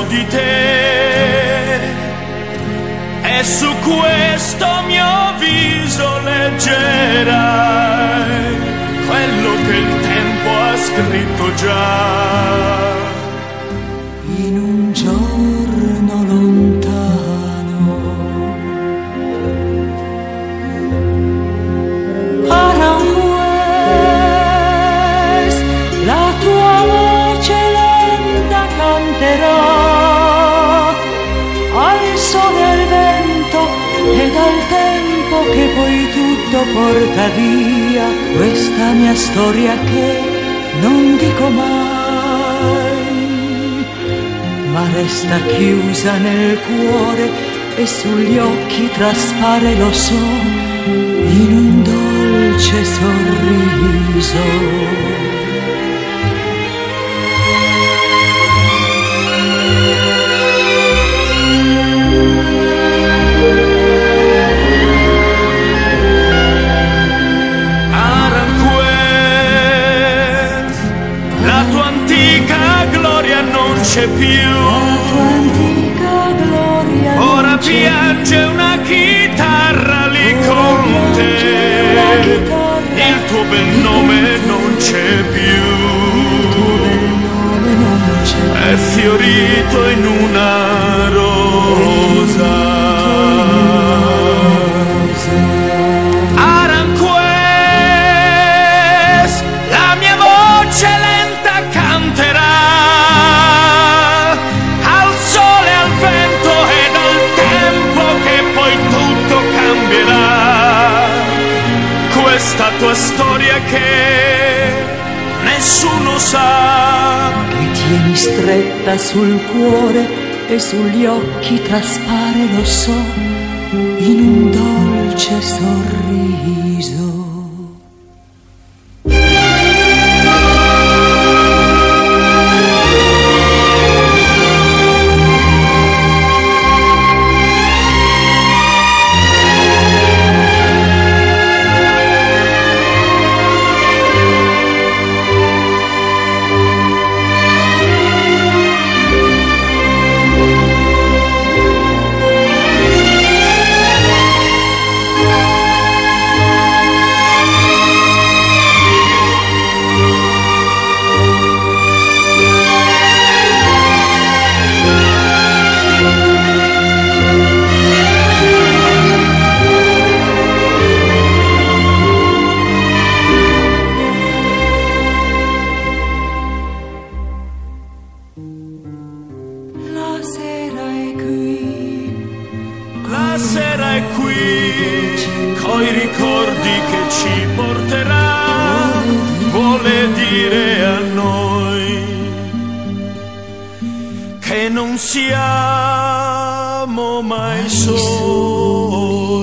di te, e su questo mio viso leggerai quello che il tempo ha scritto già. In un giorno lontano, Aranjuez, la tua voce lenta canterà al sole e al vento ed al tempo che poi tutto porta via questa mia storia che non dico mai, ma resta chiusa nel cuore e sugli occhi traspare, lo so, in un dolce sorriso. C'è più, ora piange una chitarra lì con te, il tuo bel nome non c'è più, è fiorito in una rosa. Aranjuez, la mia voce lenta canterà questa tua storia che nessuno sa, che tieni stretta sul cuore e sugli occhi traspare, lo so, in un dolce sorriso. La sera è qui, coi ricordi che ci porterà, vuole dire a noi che non siamo mai soli.